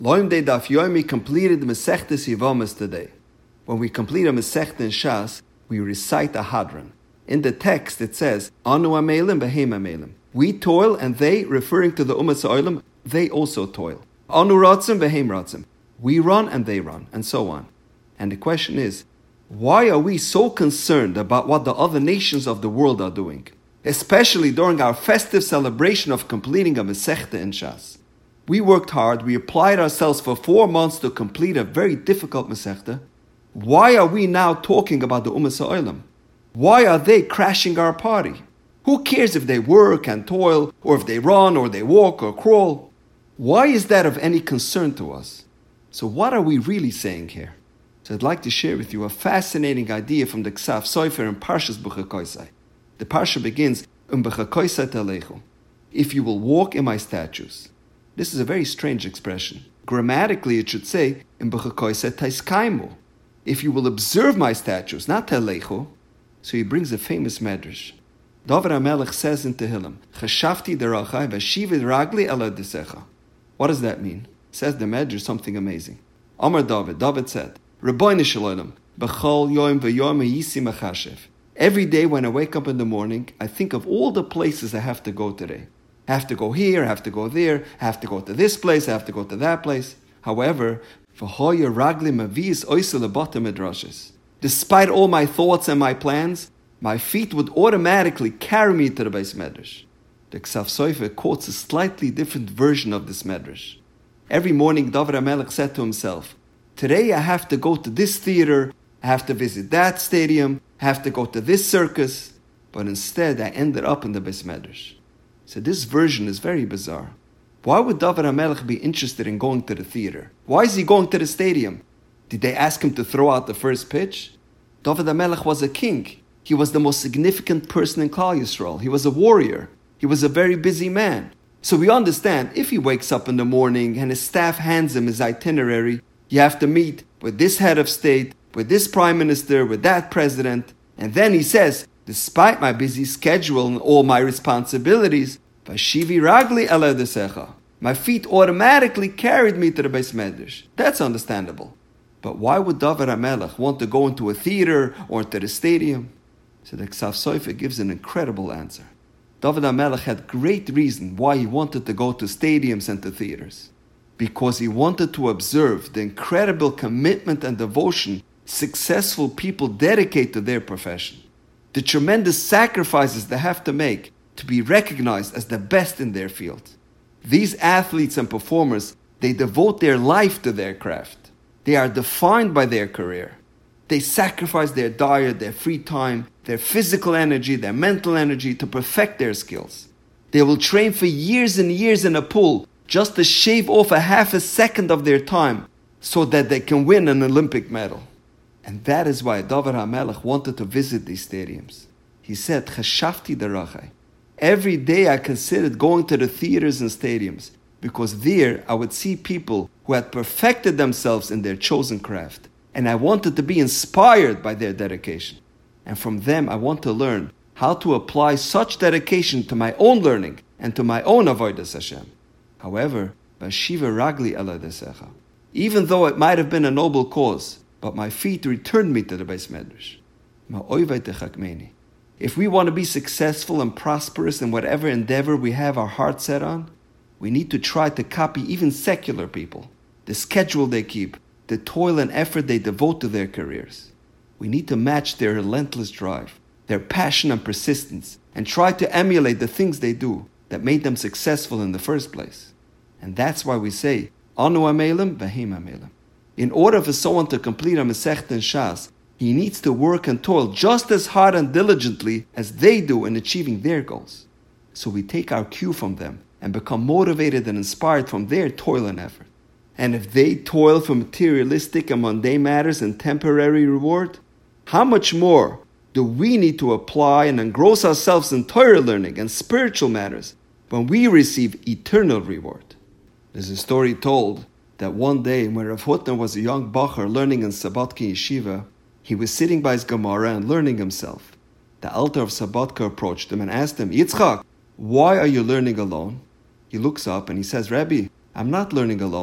Loim de Daf Yomi completed Masechtas Yevamis today. When we complete a Masechta in Shas, we recite a Hadran. In the text it says, Anu Amelim Behem Amelim. We toil and they, referring to the Ummah Olam, they also toil. Anu Ratzim Behem Ratzim. We run and they run, and so on. And the question is, why are we so concerned about what the other nations of the world are doing? Especially during our festive celebration of completing a Masechta in Shas. We worked hard, we applied ourselves for 4 months to complete a very difficult Masechta. Why are we now talking about the Ummah Olam? Why are they crashing our party? Who cares if they work and toil, or if they run, or they walk, or crawl? Why is that of any concern to us? So what are we really saying here? So I'd like to share with you a fascinating idea from the Ksaf Sofer in Parshas Bechakoisai. The Parsha begins, Bechakoisai telechu. If you will walk in my statutes. This is a very strange expression. Grammatically, it should say, Bechakoisai taiskaimu. If you will observe my statutes, not telechu. So he brings a famous medrash. David HaMelech says in Tehillim, Chashafti derachai v'shivit ragli ela desecha. What does that mean? Says the medrash something amazing. Amar David said, Rabbeinu Shalom, b'chol yom v'yom yisi machashev. Every day when I wake up in the morning, I think of all the places I have to go today. I have to go here, I have to go there, I have to go to this place, I have to go to that place. However, v'hoya ragli mavis oisa lebata midrashes. Despite all my thoughts and my plans, my feet would automatically carry me to the Beis Medrash. The Ksaf Sofer quotes a slightly different version of this Medrash. Every morning, David HaMelech said to himself, today I have to go to this theater, I have to visit that stadium, I have to go to this circus, but instead I ended up in the Beis Medrash. So this version is very bizarre. Why would David HaMelech be interested in going to the theater? Why is he going to the stadium? Did they ask him to throw out the first pitch? David HaMelech was a king. He was the most significant person in Klal Yisrael. He was a warrior. He was a very busy man. So we understand, if he wakes up in the morning and his staff hands him his itinerary, you have to meet with this head of state, with this prime minister, with that president, and then he says, despite my busy schedule and all my responsibilities, Vashivi ragli ela desecha. My feet automatically carried me to the Beis Medrash. That's understandable. But why would David HaMelech want to go into a theater or into the stadium? So the Ksaf Sofer gives an incredible answer. David HaMelech had great reason why he wanted to go to stadiums and to theaters. Because he wanted to observe the incredible commitment and devotion successful people dedicate to their profession. The tremendous sacrifices they have to make to be recognized as the best in their field. These athletes and performers, they devote their life to their craft. They are defined by their career. They sacrifice their diet, their free time, their physical energy, their mental energy to perfect their skills. They will train for years and years in a pool just to shave off a half a second of their time so that they can win an Olympic medal. And that is why David HaMelech wanted to visit these stadiums. He said, Chashafti derachai. Every day I considered going to the theaters and stadiums because there I would see people who had perfected themselves in their chosen craft. And I wanted to be inspired by their dedication. And from them I want to learn how to apply such dedication to my own learning and to my own avodas Hashem. However, Vashiva ragli ela desecha. Even though it might have been a noble cause, but my feet returned me to the Beis Medrash. Ma'oivei techakmeni. If we want to be successful and prosperous in whatever endeavor we have our heart set on, we need to try to copy even secular people, the schedule they keep, the toil and effort they devote to their careers. We need to match their relentless drive, their passion and persistence, and try to emulate the things they do that made them successful in the first place. And that's why we say, Anu amelim v'hem amelim. In order for someone to complete a Masechta in Shas, he needs to work and toil just as hard and diligently as they do in achieving their goals. So we take our cue from them and become motivated and inspired from their toil and effort. And if they toil for materialistic and mundane matters and temporary reward, how much more do we need to apply and engross ourselves in Torah learning and spiritual matters when we receive eternal reward? There's a story told that one day when Rav Hutner was a young bacher learning in Sabbatka Yeshiva, he was sitting by his Gemara and learning himself. The Alter of Sabbatka approached him and asked him, Yitzchak, why are you learning alone? He looks up and he says, Rabbi, I'm not learning alone.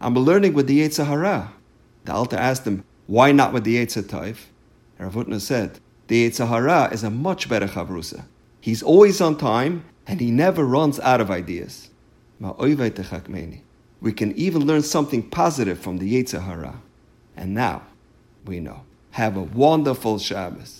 I'm learning with the Yetzer Hara. The Alter asked him, why not with the Yetzer Tov? Rav Hutner said, the Yetzer Hara is a much better chavrusa. He's always on time, and he never runs out of ideas. We can even learn something positive from the Yetzer Hara. And now, we know. Have a wonderful Shabbos.